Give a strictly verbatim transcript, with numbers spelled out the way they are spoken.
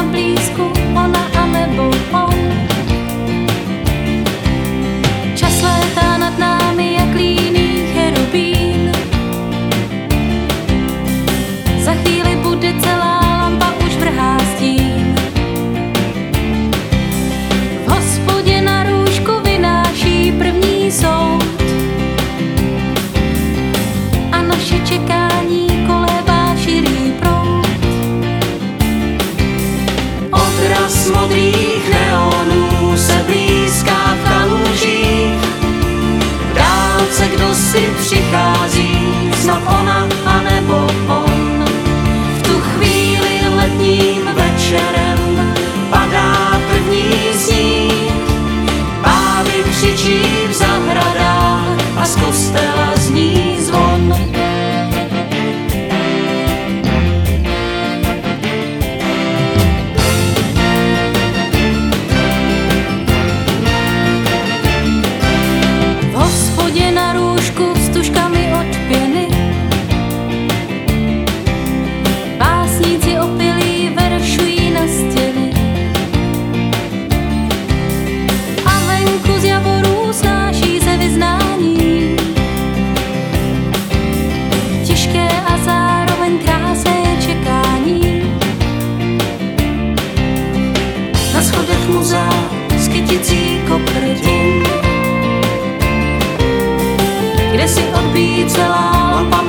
blízku, ona a nebo on. Čas létá nad námi jak líný cherubín. Za chvíli bude celá lampa už vrhá stín. V hospodě na růžku vynáší první soud a naše čekání kolébá širý proud. Odraz modrých neonů se blízká v kalužích. V dálce kdo si přichází, snad ona a nebo on. V tu chvíli letním večerem padá první sníh. Pávy křičí v zahradách a z kostela zní zvon. V hospodě na růžku s tužkami od pěny. Básníci opilí veršují na stěny. A venku z javorů snáší se vyznání. Těžké a zároveň krásné čekání. Na schodech muzea s kyticí kopretin, kde si odbíjí celá lampa